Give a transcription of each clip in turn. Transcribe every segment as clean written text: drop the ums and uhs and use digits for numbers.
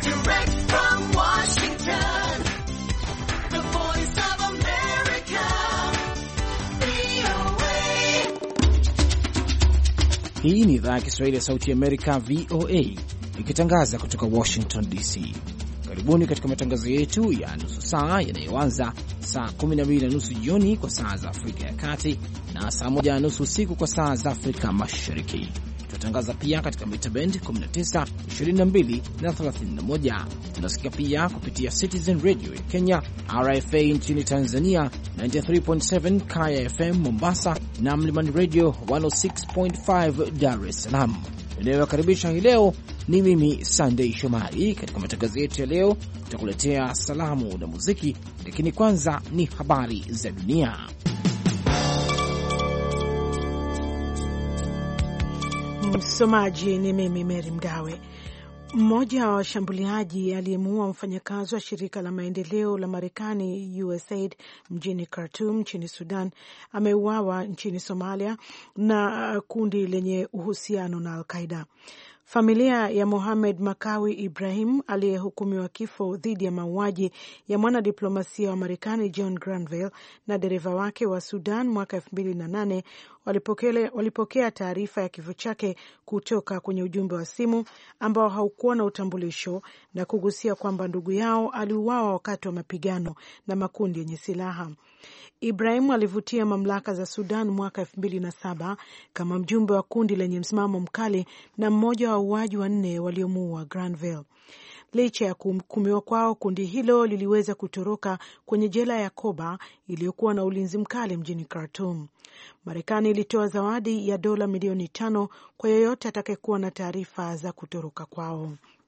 Direct from Washington, the voice of America, VOA. Hii ni idhaa ya Kiswahili ya Sauti ya Amerika, VOA, ikitangaza kutoka Washington DC. Karibuni katika matangazo yetu ya nusu saa yanayoanza saa 12:30 jioni kwa saa za Afrika ya Kati na saa 1:30 usiku kwa saa za Afrika Mashariki. Tunatangaza pia katika mita band 19, 22 na 31. Tunasikia pia kupitia Citizen Radio ya Kenya, RFA nchini Tanzania, 93.7 Kaya FM Mombasa na Mlimani Radio 106.5 Dar es Salaam. Ninayokaribisha hii leo ni mimi Sunday Shomari. Katika matangazo yetu ya leo tutakuletea salamu na muziki, lakini kwanza ni habari za dunia. Msomaji ni mimi Mary Mgawe. Mmoja wa washambuliaji aliyemuua mfanyakazi wa shirika la maendeleo la Marekani USAID mjini Khartoum nchini Sudan ameuawa nchini Somalia na kundi lenye uhusiano na Al-Qaeda. Familia ya Mohamed Makawi Ibrahim aliyehukumiwa kifo dhidi ya mauaji ya mwanadiplomasia wa Marekani John Granville na dereva wake wa Sudan mwaka 2008 walipokea taarifa ya kifo chake kutoka kwenye ujumbe wa simu ambao haukuwa na utambulisho na kugusia kwamba ndugu yao aliuawa wakati wa mapigano na makundi yenye silaha. Ibrahim alivutia mamlaka za Sudan mwaka 2007 kama mjumbe wa kundi lenye msimamo mkali na mmoja wa wauaji wanne waliomuua Granville. Licha ya kuhukumiwa kwao, kundi hilo liliweza kutoroka kwenye jela ya Koba iliyokuwa na ulinzi mkali mjini Khartoum. Marekani ilitoa zawadi ya dola milioni 5 kwa yeyote atakayekuwa na taarifa za kutoroka kwao.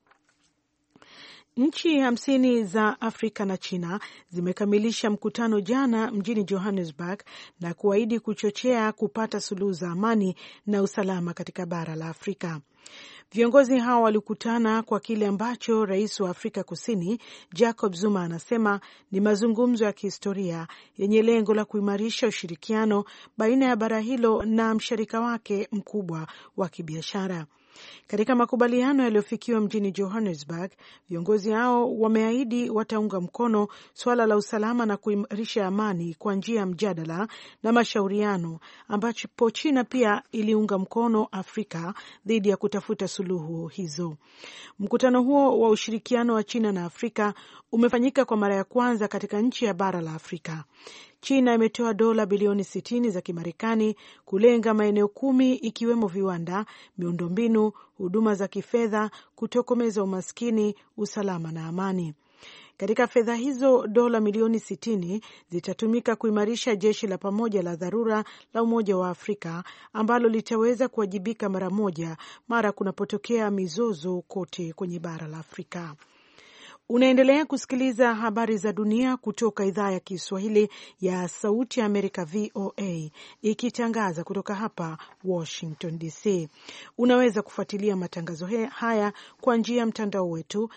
Nchi 50 za Afrika na China zimekamilisha mkutano jana mjini Johannesburg na kuahidi kuchochea kupata suluhu za amani na usalama katika bara la Afrika. Viongozi hao walikutana kwa kile ambacho rais wa Afrika Kusini Jacob Zuma anasema ni mazungumzo ya kihistoria yenye lengo la kuimarisha ushirikiano baina ya bara hilo na mshirika wake mkubwa wa kibiashara. Katika makubaliano yaliyofikiwa mjini Johannesburg, viongozi hao wameahidi wataunga mkono suala la usalama na kuimarisha amani kwa njia ya mjadala na mashauriano, ambapo China pia iliunga mkono Afrika dhidi ya kutafuta suluhu hizo. Mkutano huo wa ushirikiano wa China na Afrika umefanyika kwa mara ya kwanza katika nchi ya bara la Afrika. China imetoa dola bilioni 60 za Kimarekani kulenga maeneo 10 ikiwemo viwanda, miundombinu, huduma za kifedha, kutokomeza umaskini, usalama na amani. Katika fedha hizo, dola milioni 60 zitatumika kuimarisha jeshi la pamoja la dharura la Umoja wa Afrika ambalo litaweza kuwajibika mara moja mara kunapotokea mizozo kote kwenye bara la Afrika. Unaendelea kusikiliza habari za dunia kutoka idhaa ya Kiswahili ya Sauti ya Amerika VOA ikitangaza kutoka hapa Washington DC. Unaweza kufuatilia matangazo haya kwa njia ya mtandao wetu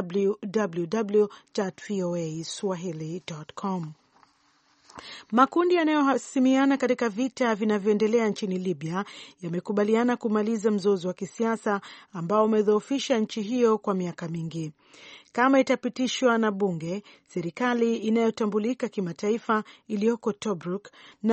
www.voaswahili.com. Makundi yanayohasimiana katika vita vinavyoendelea nchini Libya yamekubaliana kumaliza mzozo wa kisiasa ambao umedhoofisha nchi hiyo kwa miaka mingi. Kama itapitishwa na bunge, serikali inayotambulika kimataifa iliyoko Tobruk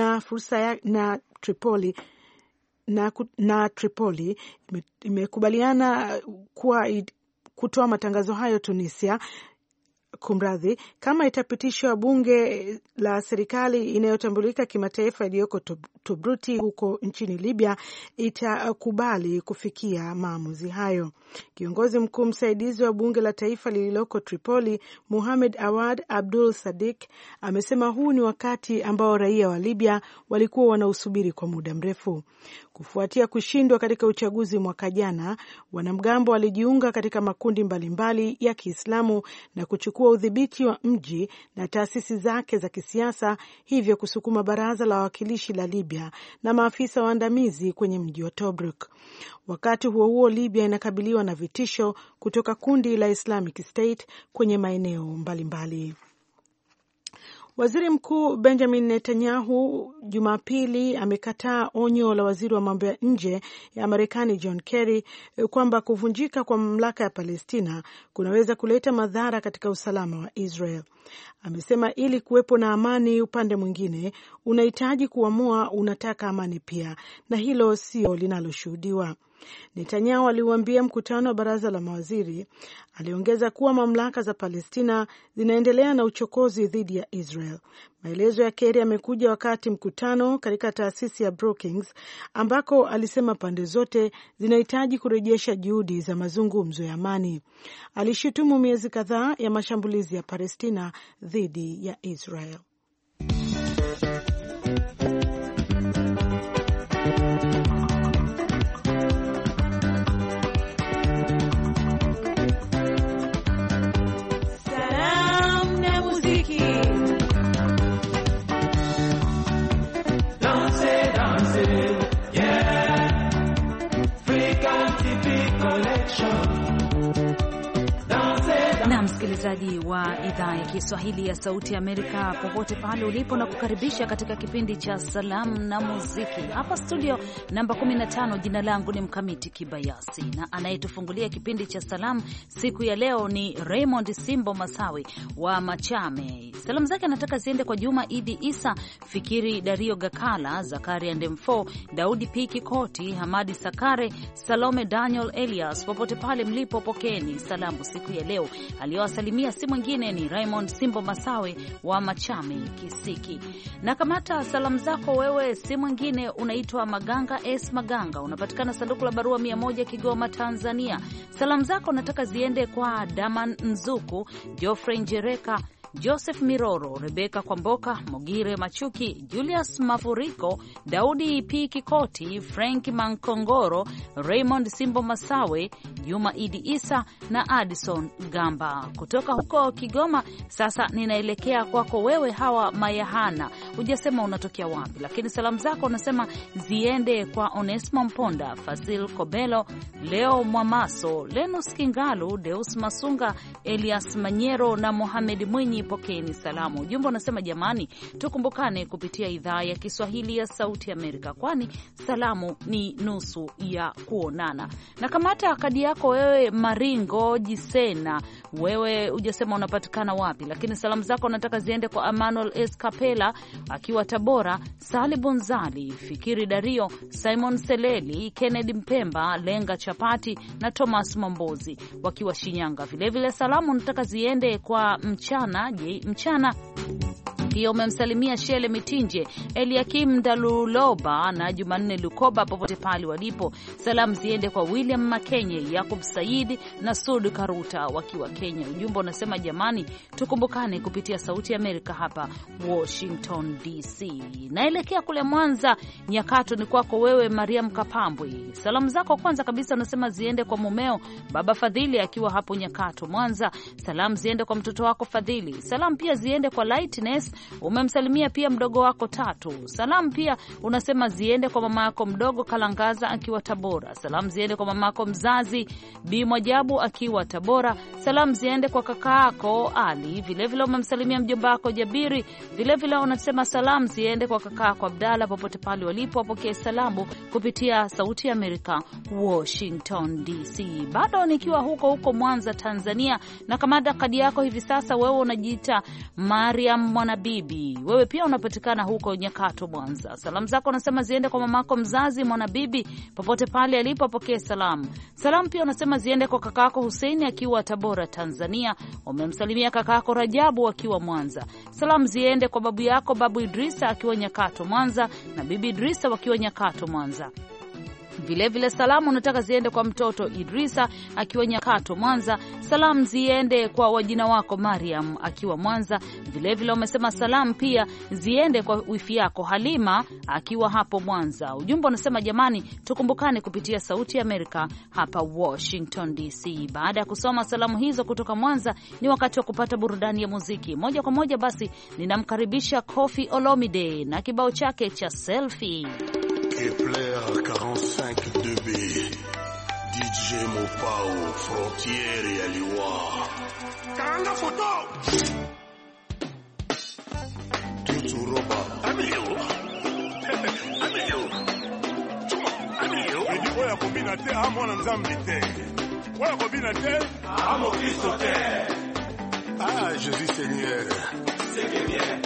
na Tripoli imekubaliana kutoa matangazo hayo Tunisia. Kumradhi, kama itapitishwa bunge la serikali inayotambulika kimataifa iliyoko Tobruti huko nchini Libya itakubali kufikia maamuzi hayo. Kiongozi mkuu msaidizi wa bunge la taifa lililoko Tripoli, Mohamed Awad Abdul Sadiq, amesema huu ni wakati ambao raia wa Libya walikuwa wanausubiri kwa muda mrefu. Kufuatia kushindwa katika uchaguzi mwaka jana, wanamgambo walijiunga katika makundi mbalimbali ya Kiislamu na kuchukua udhibiti wa mji na taasisi zake za kisiasa, hivyo kusukuma baraza la wawakilishi la Libya na maafisa waandamizi kwenye mji wa Tobruk. Wakati huo huo, Libya inakabiliwa na vitisho kutoka kundi la Islamic State kwenye maeneo mbalimbali. Waziri Mkuu Benjamin Netanyahu Jumapili amekataa onyo la waziri wa mambo ya nje ya Marekani John Kerry kwamba kuvunjika kwa mamlaka ya Palestina kunaweza kuleta madhara katika usalama wa Israel. Amesema ili kuwepo na amani, upande mwingine unahitaji kuamua unataka amani pia, na hilo sio linaloshuhudiwa. Netanyahu aliuambia mkutano wa baraza la mawaziri. Aliongeza kuwa mamlaka za Palestina zinaendelea na uchokozi dhidi ya Israel. Maelezo ya Kerry yamekuja wakati mkutano katika taasisi ya Brookings ambako alisema pande zote zinahitaji kurejesha juhudi za mazungumzo ya amani. Alishutumu miezi kadhaa ya mashambulizi ya Palestina dhidi ya Israel. Na msikilizaji wa idhaa ya Kiswahili ya Sauti ya Amerika, popote pale ulipo, na kukaribisha katika kipindi cha Salamu na Muziki hapa studio namba 15. Jina langu ni Mkamiti Kibayasi, na anayetufungulia kipindi cha salamu siku ya leo ni Raymond Simbo Masawe wa Machame. Salamu zake anataka ziende kwa Juma Idi Isa, Fikiri Dario Gakala, Zakaria Ndemfo, Daudi Piki Koti, Hamadi Sakare, Salome Daniel Elias. Popote pale mlipo, pokeni salamu siku ya leo. Aliyowasalimia si mwingine ni Raymond Simbo Masawe wa Machame Kisiki. Na kamata salamu zako wewe, si mwingine, unaitwa Maganga S Maganga, unapatikana sanduku la barua 100 Kigoma, Tanzania. Salamu zako nataka ziende kwa Daman Nzuku, Geoffrey Njereka, Joseph Miroro, Rebeka Kwamboka, Mogire Machuki, Julius Mafuriko, Daudi P Kikoti, Frank Mankongoro, Raymond Simbo Masawe, Juma Idi Isa na Addison Gamba kutoka huko Kigoma. Sasa ninaelekea kwako wewe Hawa Mayahana, hujasema unatokea wapi, lakini salamu zako unasema ziende kwa Onesmo Mponda, Fasil Kobelo, Leo Mwamaso, Lenus Kingalu, Deus Masunga, Elias Manyero na Mohamed Mwinyi. Pokeni salamu. Ujumbe unasema jamani, tukumbukane kupitia idhaa ya Kiswahili ya Sauti Amerika, kwani salamu ni nusu ya kuonana. Na kamata kadi yako wewe Maringo Jisena, wewe hujasema unapatikana wapi, lakini salamu zako nataka ziende kwa Emmanuel S Kapela akiwa Tabora, Sali Bonzali, Fikiri Dario, Simon Seleli, Kennedy Mpemba, Lenga Chapati na Thomas Mambozi wakiwa Shinyanga. Vilevile salamu nataka ziende kwa Mchana pia umemsalimia Shele Mitinje, Eliakim Daluloba na Jumanne Lukoba popote pale walipo. Salamu ziende kwa William Makenye, Yakub Saidi na Sud Karuta wakiwa Kenya. Ujumbe unasema jamani, tukumbukane kupitia Sauti ya Amerika hapa Washington DC. Naelekea kule Mwanza Nyakato, ni kwako wewe Mariam Kapambwe. Salamu zako kwanza kabisa unasema ziende kwa mumeo Baba Fadhili akiwa hapo Nyakato Mwanza. Salamu ziende kwa mtoto wako Fadhili. Salamu pia ziende kwa Lightness, umemsalimia pia mdogo wako Tatu. Salamu pia unasema ziende kwa mama yako mdogo Kalangaza akiwa Tabora. Salamu ziende kwa mama yako mzazi Bi Mwajabu akiwa Tabora. Salamu ziende kwa kaka yako Ali. Vilevile umemsalimia mjomba wako Jabiri. Vilevile unasema salamu ziende kwa kaka yako Abdalla popote pale walipo, wapokee salamu kupitia Sauti ya Amerika Washington DC. Bado nikiwa huko Mwanza Tanzania, na kamada kadi yako hivi sasa, wewe unajiita Mariam Mwanabibi. Wewe pia unapatikana huko Nyakato Mwanza. Salamu zako unasema ziende kwa mamako mzazi Mwanabibi popote pale alipo, pokee salamu. Salamu pia unasema ziende kwa kakako Hussein akiwa Tabora Tanzania. Umemsalimia kakako Rajabu akiwa Mwanza. Salamu ziende kwa babu yako Babu Idrisa akiwa Nyakato Mwanza na Bibi Idrisa wakiwa Nyakato Mwanza. Vilevile salamu unataka ziende kwa mtoto Idrisa akiwa Nyakato Mwanza. Salamu ziende kwa wajina wako Mariam akiwa Mwanza. Vilevile umesema salamu pia ziende kwa wifi yako Halima akiwa hapo Mwanza. Ujumbe unasema jamani, tukumbukane kupitia Sauti ya Amerika hapa Washington DC. Baada ya kusoma salamu hizo kutoka Mwanza, ni wakati wa kupata burudani ya muziki. Moja kwa moja basi ninamkaribisha Koffi Olomide na kibao chake cha Selfie. Kepler 45 2B, DJ Mopao, Frontiere Aliwa. Karanga photo. Turoba. Amio. Edi oya kobina te amona nzambe te. Oya kobina te amo Kristo te. Ah, Jésus Seigneur. Seigneur.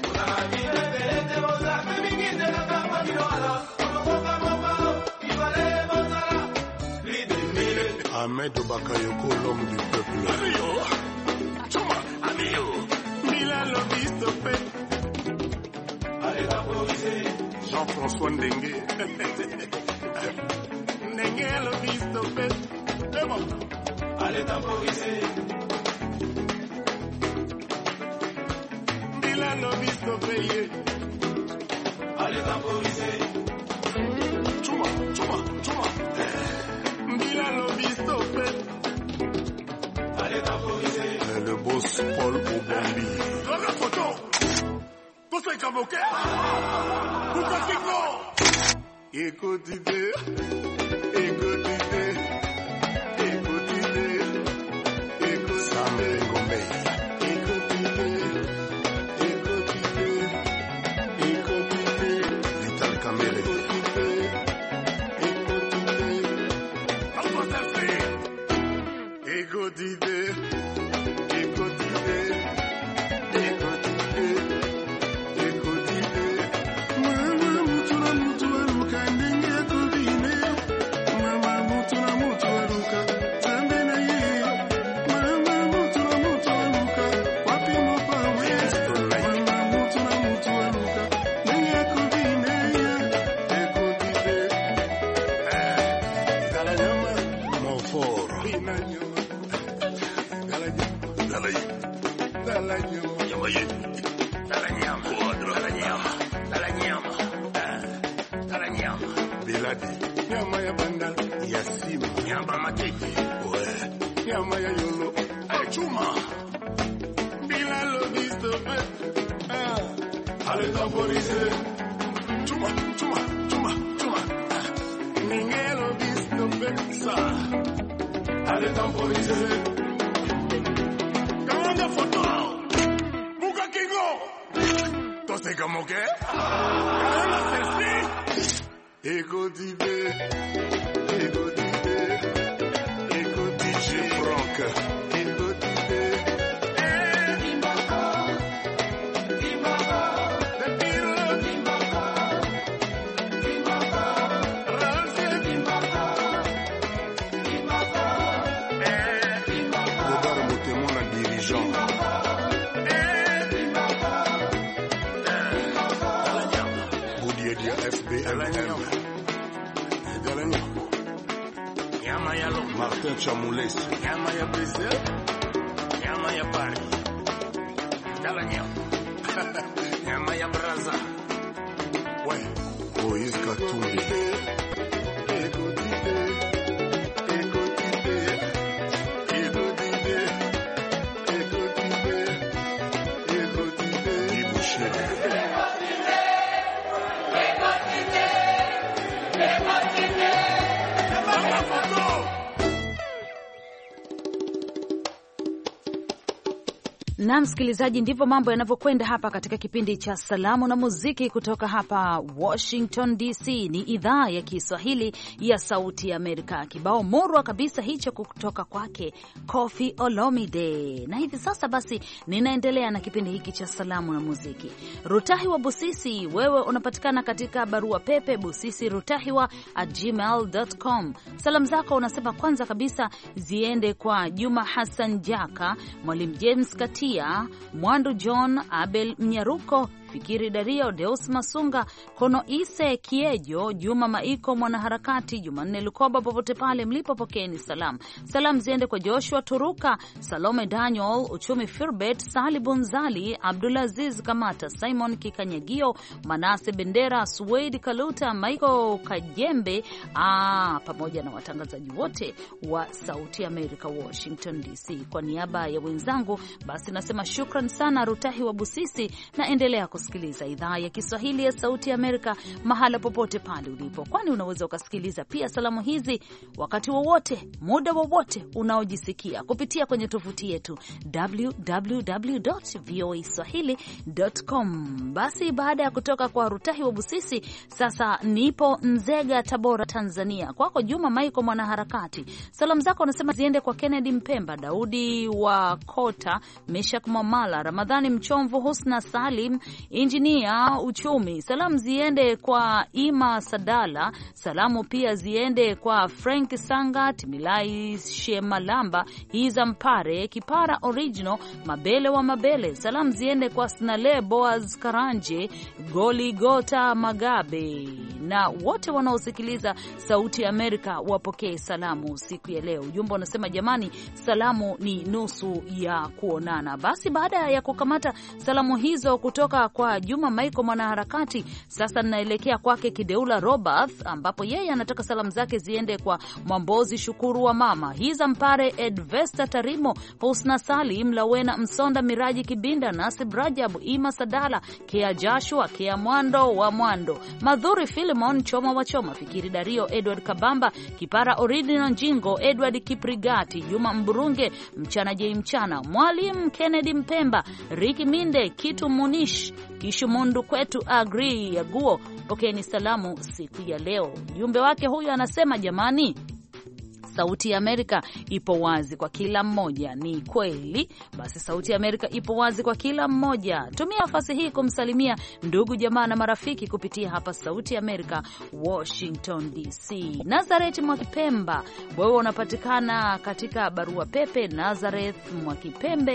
Ahmed Bakayoko, l'homme du peuple. Amio. Chuma. Amio. Milan Lobistopé. Allez temporiser. Jean-François Ndengue. Ndengue Lobistopé. C'est bon. Allez temporiser. Milan Lobistopé. Allez temporiser. Chuma. Milan Lobistopé. Allez temporiser. Le boss Paul Obambi. Dans la photo. Tout ce qu'on veut. Tout ce qu'il faut. Écoutez. Nyama ya bandal ya sima, nyama matete, nyama ya yolo, chuma, bila Lobistopé, allez temporiser, chuma, ninge Lobistopé, ça, allez temporiser, kamanda photo, buka kingo, toste como que, kamanda selfie. Écoutez, Franck. Robert Motemon, la dirigeant. Boudiadia FBLM. Martin Chamoules. Nyama ya Brazil. Nyama ya Paris. Dala nyama ya Braza. Ouais. Moïse Katumbi. Na msikilizaji, ndivyo mambo yanavyokwenda hapa katika kipindi cha salamu na muziki kutoka hapa Washington DC. Ni idhaa ya Kiswahili ya Sauti ya Amerika. Kibao morwa kabisa hicho kutoka kwake Koffi Olomide. Na hivi sasa basi ninaendelea na kipindi hiki cha salamu na muziki. Rutahiwa Busisi, wewe unapatikana katika barua pepe busisirutahiwa@gmail.com. Salamu zako unasema kwanza kabisa ziende kwa Juma Hassan Jaka, Mwalimu James Katia, Mwandu John, Abel Mnyaruko, Fikiri Dario, Deus Masunga, Kono Ise Kiejo, Juma Maiko mwanaharakati, Jumanne Lukoba, popote pale mlipo pokeeni salamu. Salamu ziende kwa Joshua Turuka, Salome Daniel, Uchumi Firbet, Sali Bunzali, Abdulaziz Kamata, Simon Kikanyagio, Manase Bendera, Suwaid Kaluta, Michael Kajembe, pamoja na watangazaji wote wa Sauti Amerika Washington DC. Kwa niaba ya wenzangu basi nasema shukran sana Rutahiwa Busisi, na endelea kusikiliza idhaa ya Kiswahili ya Sauti ya Amerika mahala popote pale ulipo, kwani unaweza ukasikiliza pia salamu hizi wakati wowote, muda wowote unaojisikia kupitia kwenye tovuti yetu www.voaswahili.com. Basi baada ya kutoka kwa Rutahi wa Busisi, sasa nipo Nzega, Tabora, Tanzania. Kwako Juma Maiko mwanaharakati, salamu zako unasema ziende kwa Kennedy Mpemba, Daudi wa Kota, Meshak Mamala, Ramadhani Mchomvu, Husna Salim, Injinia Uchumi. Salamu ziende kwa Ima Sadala, salamu pia ziende kwa Frank Sangat, Milai Shemalamba, Hiza Mpare, Kipara Original, Mabele wa Mabele. Salamu ziende kwa Snale Boaz Karanje, Goli Gota Magabe, na wote wanaosikiliza Sauti ya Amerika wapokee salamu siku ya leo. Ujumbe unasema jamani, salamu ni nusu ya kuonana. Basi baada ya kukamata salamu hizo kutoka kwa Juma Maiko mwanaharakati, sasa ninaelekea kwake Kideula Robert, ambapo yeye anataka salamu zake ziende kwa Mwambozi Shukuru wa Mama, Hiza Mpare, Edvesta Tarimo, Husna Salim, Lawena Msonda, Miraji Kibinda, Nasib Rajab, Ima Sadala, Kea Joshua, Kea Mwando wa Mwando, Madhuri Filimon, Choma wa Choma, Fikiri Dario, Edward Kabamba, Kipara Original Njingo, Edward Kiprigati, Juma Mburunge, Mchana J Mchana, Mwalimu Kennedy Mpemba, Riki Minde, Kitu Munish, Kishumundu Kwetu Agri ya Guo. Pokeeni salamu siku ya leo. Jumbe wake huyu anasema jamani, Sauti ya Amerika ipo wazi kwa kila mmoja. Ni kweli. Basi Sauti ya Amerika ipo wazi kwa kila mmoja. Tumia nafasi hii kumsalimia ndugu jamaa na marafiki kupitia hapa Sauti ya Amerika Washington DC. Nazareth Mwakipemba, wewe unapatikana katika barua pepe Nazareth Mwakipembe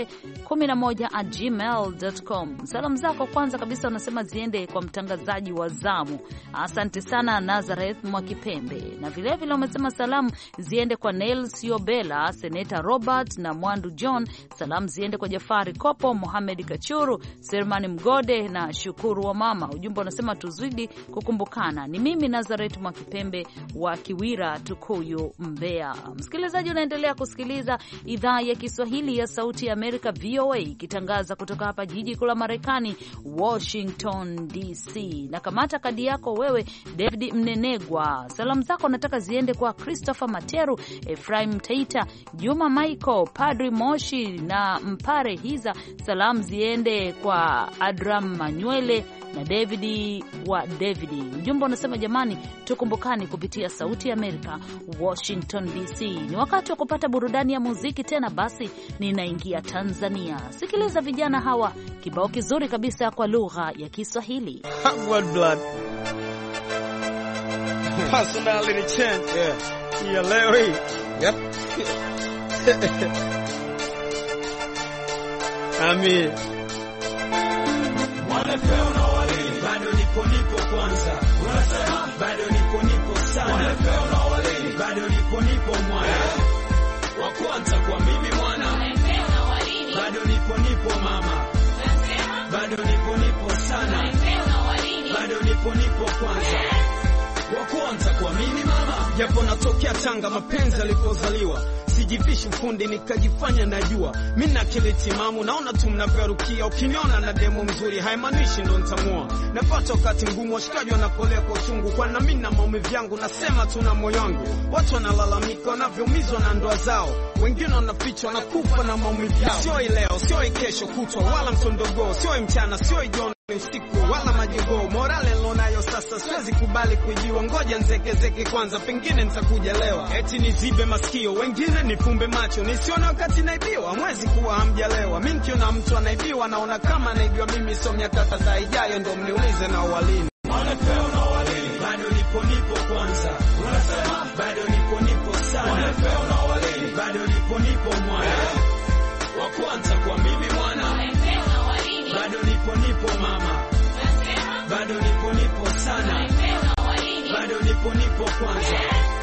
11@gmail.com. Salamu zako kwanza kabisa unasema ziende kwa mtangazaji wa zamu. Asante sana Nazareth Mwakipembe. Na vile vile umesema salamu ziende kwa Nels Yobela, Seneta Robert na Mwandu John. Salamu ziende kwa Jafari Kopo, Mohamed Kachuru, Sermani Mgode na Shukuru wa Mama. Ujumbe unasema tuzidi kukumbukana. Ni mimi Nazareth Mwakipembe wa Kiwira, Tukuyu, Mbeya. Msikilizaji, unaendelea kusikiliza idhaa ya Kiswahili ya Sauti ya Amerika VOA ikitangaza kutoka hapa jiji kuu la Marekani Washington DC. Na kamata kadi yako wewe David Mnenegwa. Salamu zako nataka ziende kwa Christopher Materu, Efraim Taita, Juma Michael, Padri Moshi na Mpare Hiza. Salamu ziende kwa Adram Manywele na David wa David. Ujumbe unasema jamani, tukumbukani kupitia Sauti ya Amerika Washington DC. Ni wakati wa kupata burudani ya muziki tena. Basi ninaingia Tanzania. Sikiliza vijana hawa, kibao kizuri kabisa kwa lugha ya Kiswahili. Blood. Personality change. Yeah. Ya leo hii. Yep. Ami. Wanafeo na wali bado nipo kwanza. Unasema bado nipo sana. Wanafeo na wali bado nipo mwana. Wa kwanza kwa mimi mwana. Wanafeo na wali bado nipo mama. Unasema bado nipo sana. Wanafeo na wali bado nipo kwanza. Wa kwanza kwa mimi mama. Japo natokea Tanga mapenzi alipozaliwa, sijivishi ufundi nikajifanya najua. Mimi na akili timamu naona tu mnaperukia. Ukiniona na demo mzuri haimaanishi ndo nitamua. Napata wakati mgumu washikaji wanapolea kwa uchungu, kwa na mimi na maumivu yangu nasema tu na moyo wangu. Watu wanalalamika wanavyoumizwa na ndoa zao, wengine wanafichwa na kufa na maumivu yao. Sio leo, sio kesho kutwa, wala mtondogo, sio mchana, sio jioni usiku, wala majengo. Morale lonayo sasa siwezi kubali kujiwa. Ngoja nzeke kwanza, pengine nitakuja lewa. Eti nizibe masikio, wengine nifumbe macho, nisione wakati naibiwa. Mwezi kuwa hamjalewa. Mimi nikiona mtu anaibiwa naona kama naibiwa mimi. So miaka kadhaa ijayo ndo mniulize na walini. Wanafeo na walini bado nipo kwanza. Unasema bado nipo sana. Wanafeo na walini bado nipo mwana. Wa kwanza kwa mimi mwana. Wanafeo na walini bado nipo mama. Unasema bado nipo sana. Wanafeo na walini bado nipo kwanza.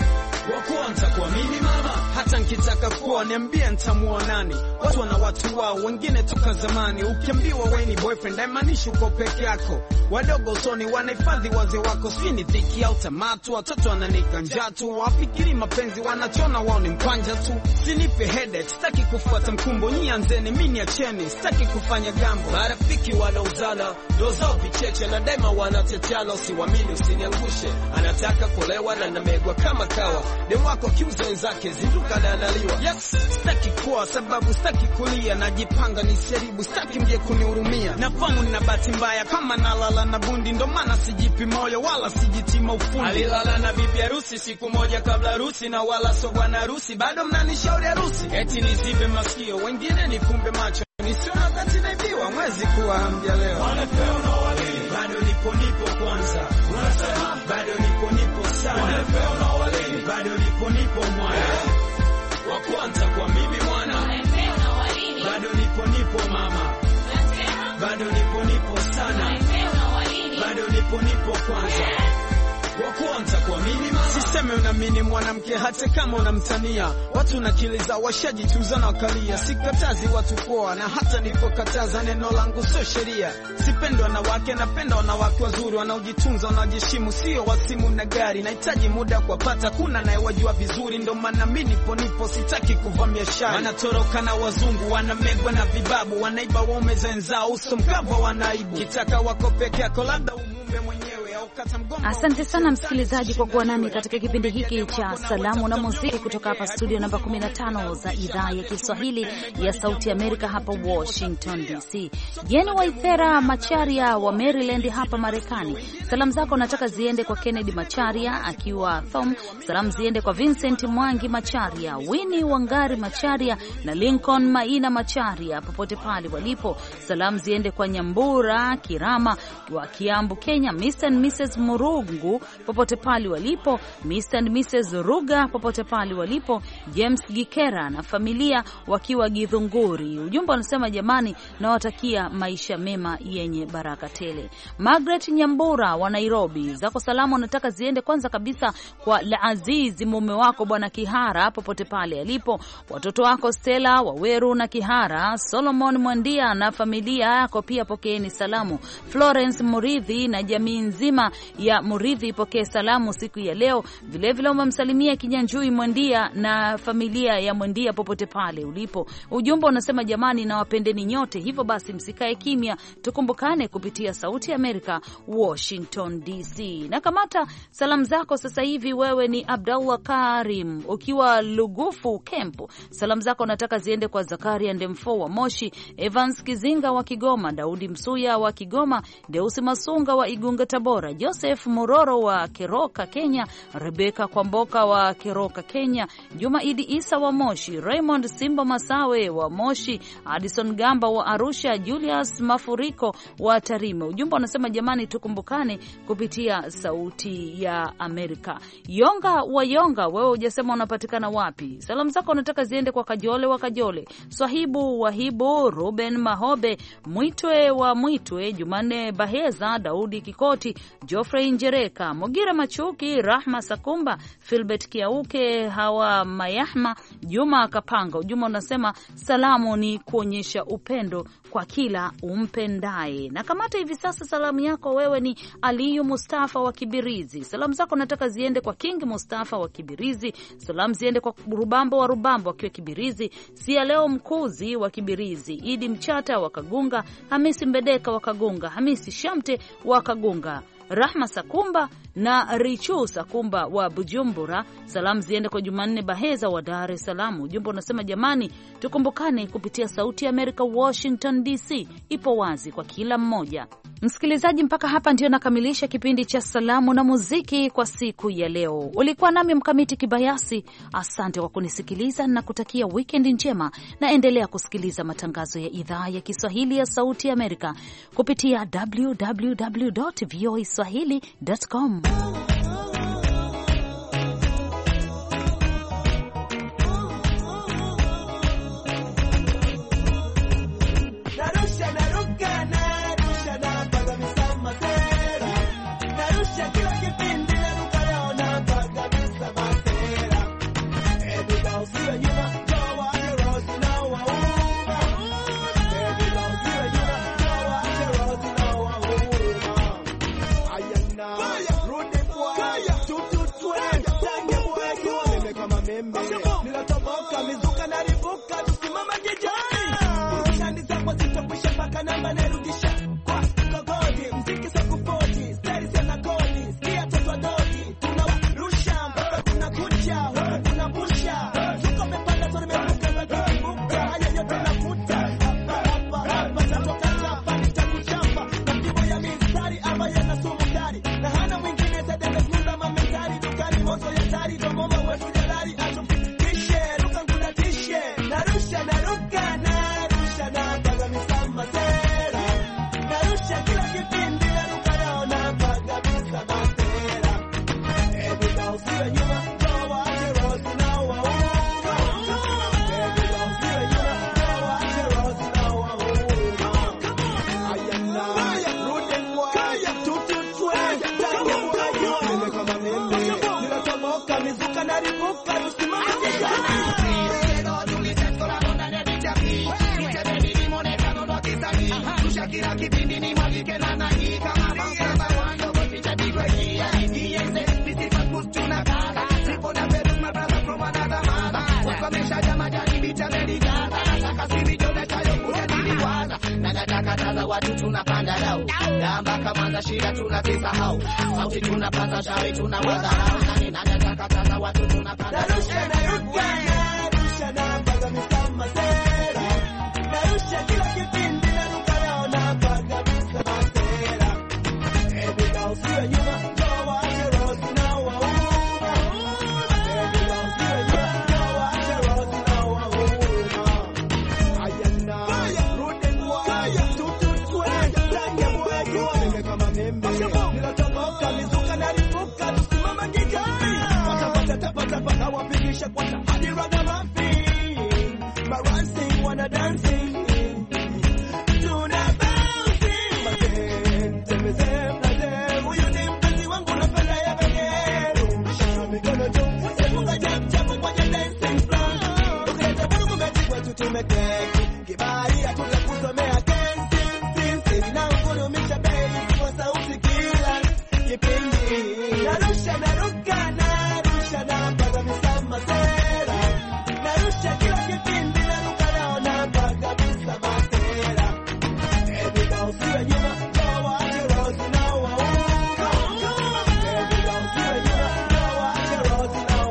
wa kwanza kwa mimi mama. Hata nikitaka kuwa niambie nitamuonani. Watu wana watu wao, wengine toka zamani. Ukiambiwa wewe ni boyfriend haimaanishi uko peke yako. Wadogo usoni wanahifadhi wazee wako, si ni dhiki au tamatu. Watoto wananika njaa tu, wafikiri mapenzi wanachona wao ni mkwanja tu. Sinipe headache, sitaki kufuata mkumbo, nianzeni mimi niacheni, sitaki kufanya gambo. Marafiki wanauzana, ndo zao vicheche na daima wanateteana, usiwaamini usiniangushe. Anataka kulewa na namegwa kama kawa. Demu wako kiuza wenzake zinduka na analiwa. Yes, sitaki kuwa sababu sitaki kulia, najipanga niseribu, sitaki mje kunihurumia. Nafamu nina bahati mbaya kama nalala na bundi, ndo maana sijipi moyo wala sijitima ufundi. Alilala na bibi harusi siku moja kabla harusi, na wala so bwana harusi, bado mnanishauri harusi. Eti nizibe masikio, wengine nifumbe macho, nisiona kati naibiwa mwezi kuwa hamjalewa. Wanapeo na wale bado nipo kwanza. Unasema bado nipo sana. Wanapeo na wale bado nipo mwana. Wa kwanza kwa mimi mwana. Wanapeo na wale bado nipo mama. Bado nipo sana. Wanapeo na wale bado nipo kwanza. Wa kwanza kwa mimi mama. Siseme unaamini mwanamke hata kama unamtania. Watu nakiliza washajituza na wakalia. Sikatazi watu poa, na hata nipokataza neno langu sio sheria. Sipendi wanawake, napenda wanawake wazuri, wanaojitunza, wanajiheshimu, sio wasimu na gari. Nahitaji muda kuwapata, kuna naye wajua vizuri, ndo maana mimi nipo sitaki kuvamia shari. Wanatoroka na wazungu, wanamegwa na vibabu, wanaiba waume wenzao, uso mkava wanaibu. Kitaka wako peke yako, labda umumbe mwenyewe. Asante sana msikilizaji kwa kuwa nami katika kipindi hiki cha salamu na muziki kutoka hapa studio namba 15 za idhaa ya Kiswahili ya Sauti Amerika hapa Washington DC. Jeni Waithera Macharia wa Maryland hapa Marekani. Salamu zako nataka ziende kwa Kennedy Macharia akiwa Thom. Salamu ziende kwa Vincent Mwangi Macharia, Winnie Wangari Macharia na Lincoln Maina Macharia popote pale walipo. Salamu ziende kwa Nyambura Kirama wa Kiambu Kenya, Mr. and Mrs. Murungu popote pale walipo, Mr. and Mrs. Ruga popote pale walipo, James Gikera na familia wakiwa Githunguri. Ujumbe unasema jamani, nawatakia maisha mema yenye baraka tele. Margaret Nyambura wa Nairobi, zako salamu nataka ziende kwanza kabisa kwa Laaziz mume wako bwana Kihara popote pale alipo, watoto wako Stella Waweru na Kihara, Solomon Mwandia na familia yako pia pokeeni salamu. Florence Muridhi na jamii nzima ya Muridhi ipokee salamu siku ya leo. Vile vile umemsalimia Kinyanjui Mwandia na familia ya Mwandia popote pale ulipo. Ujumbe unasema jamani, na wapendeni nyote, hivyo basi msikae kimya, tukumbukane kupitia Sauti ya Amerika Washington DC. Na kamata salamu zako sasa hivi, wewe ni Abdallah Karim ukiwa Lugufu Camp. Salamu zako nataka ziende kwa Zakaria Ndemfo wa Moshi, Evans Kizinga wa Kigoma, Daudi Msuya wa Kigoma, Deusi Masunga wa Igunga Tabora, Joseph Muroro wa Keroka Kenya, Rebeka Kwamboka wa Keroka Kenya, Juma Idi Isa wa Moshi, Raymond Simba Masawe wa Moshi, Addison Gamba wa Arusha, Julius Mafuriko wa Tarime. Ujumbe unasema jamani, tukumbukane kupitia Sauti ya Amerika. Yonga wa Yonga, wewe hujasema unapatikana wapi. Salamu zako unataka ziende kwa Kajole wa Kajole, Swahibu Wahibu, Ruben Mahobe, Mwitwe wa Mwitwe, Jumane Baheza, Daudi Kikoti, Geoffrey Njereka, Mogira Machuki, Rahma Sakumba, Philbert Kiauke, Hawa Mayahma, Juma Kapanga. Ujuma unasema salamu ni kuonyesha upendo kwa kila umpendaye. Na kamata hivi sasa salamu yako, wewe ni Aliyu Mustafa wa Kibirizi. Salamu zako nataka ziende kwa King Mustafa wa Kibirizi. Salamu ziende kwa Rubambo wa Rubambo wakiwa Kibirizi, Sia Leo Mkuzi wa Kibirizi, Idi Mchata wa Kagunga, Hamisi Mbedeka wa Kagunga, Hamisi Shamte wa Kagunga, Rahma Sakumba na Richu Sakumba wa Bujumbura. Salamu ziende kwa Jumanne Baheza wa Dar es Salaam. Ujumbe unasema jamani, tukumbukane kupitia Sauti ya Amerika Washington DC, ipo wazi kwa kila mmoja. Msikilizaji, mpaka hapa ndio nakamilisha kipindi cha salamu na muziki kwa siku ya leo. Ulikuwa nami Mkamiti Kibayasi. Asante kwa kunisikiliza na kutakia weekend njema, na endelea kusikiliza matangazo ya idhaa ya Kiswahili ya Sauti ya Amerika kupitia www.voaswahili.com. Kila kipindi naruka yaona mpaka bisa matera. kaza watu tunapanda dau. Damba kama shida tunazisahau. Sauti tunapaza shauri tunawadharau. Nani anataka kaza watu tunapanda dau. Narusha namba misama sera. Narusha kila kipindi na ruka na paga misama sera. Every girl see you know what you're all now. Every girl see you know what you're all now. Ayana rooting wire tutu tanya boy kama membe. Nilatoka mizuka na rifuka tusimama kijani. Pata wapigisha kwanza hadi raga mafi. Barancing wanna dancing. Tuna bouncing. Matente mezemna demu. Huyu ni mpenzi wangu napenda ya begeru. Shika mikono juu. Sefunga jabu kwenye dancing floor. Ukileta bado kumetigwa tutumekeki. Kibali hatuja kusomea kensi. Sinsi na ukurumisha baby. Kwa sauti kila kipindi. Narusha naruka narusha napaga misama sera. Narusha kila kipindi naruka napaga misama sera. Every girl see you know what you're all now. Every girl see you know what you're all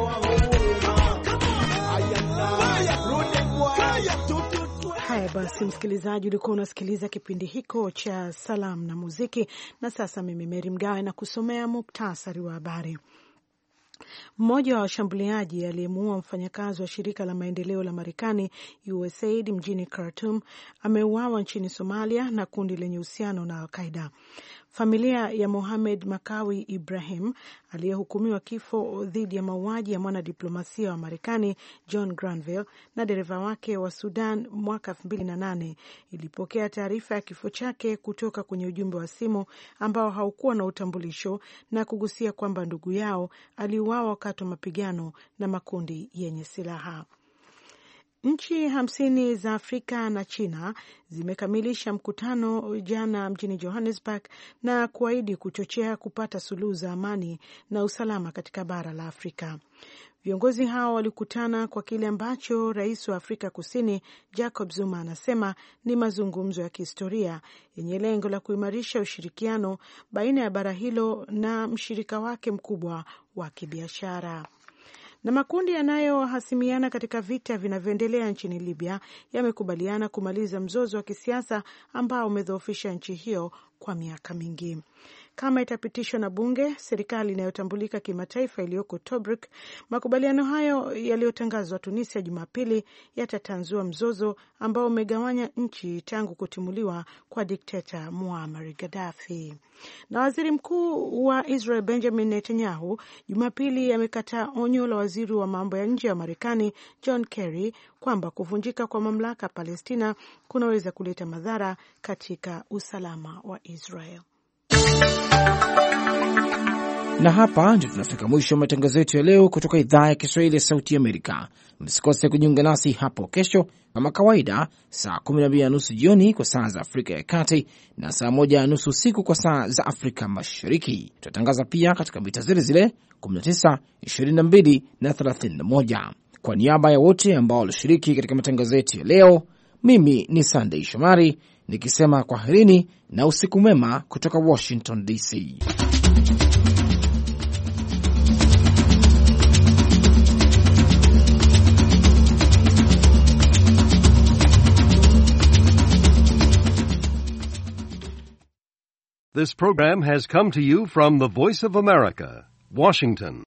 now. Ayana rooting wire tutu. Haya basi, msikilizaji, ulikuwa unasikiliza kipindi hiko cha Salamu na Muziki, na sasa mimi Mary Mgawe na kusomea muktasari wa habari. Mmoja wa washambuliaji aliyemuua mfanyakazi wa shirika la maendeleo la Marekani USAID mjini Khartoum ameuawa nchini Somalia na kundi lenye uhusiano na Al-Qaeda. Familia ya Mohamed Makawi Ibrahim aliyehukumiwa kifo dhidi ya mauaji ya mwanadiplomasia wa Marekani John Granville na dereva wake wa Sudan mwaka 2008 ilipokea taarifa ya kifo chake kutoka kwenye ujumbe wa simu ambao haukuwa na utambulisho na kugusia kwamba ndugu yao aliuawa wakati wa mapigano na makundi yenye silaha. Nchi 50 za Afrika na China zimekamilisha mkutano jana mjini Johannesburg na kuahidi kuchochea kupata suluhu za amani na usalama katika bara la Afrika. Viongozi hao walikutana kwa kile ambacho rais wa Afrika Kusini Jacob Zuma anasema ni mazungumzo ya kihistoria yenye lengo la kuimarisha ushirikiano baina ya bara hilo na mshirika wake mkubwa wa kibiashara. Na makundi yanayohasimiana katika vita vinavyoendelea nchini Libya yamekubaliana kumaliza mzozo wa kisiasa ambao umedhoofisha nchi hiyo kwa miaka mingi. Kama itapitishwa na bunge, serikali inayotambulika kimataifa iliyoko Tobruk, makubaliano hayo yaliyotangazwa Tunisia Jumapili yatatanzua mzozo ambao umegawanya nchi tangu kutimuliwa kwa dikteta Muammar Gaddafi. Na waziri mkuu wa Israel Benjamin Netanyahu Jumapili amekataa onyo la waziri wa mambo ya nje wa Marekani John Kerry kwamba kuvunjika kwa mamlaka Palestina kunaweza kuleta madhara katika usalama wa Israel. Na hapa ndio tunafika mwisho wa matangazo yetu ya leo kutoka idhaa ya Kiswahili ya Sauti Amerika. Msikose kujiunga nasi hapo kesho kama kawaida saa 12:30 jioni kwa saa za Afrika ya Kati na saa 1:30 usiku kwa saa za Afrika Mashariki. Tutatangaza pia katika mita zile 19, 22 na 31. Kwa niaba ya wote ambao walishiriki katika matangazo yetu ya leo, mimi ni Sunday Shomari nikisema kwaherini na usiku mwema kutoka Washington DC. This program has come to you from the Voice of America, Washington.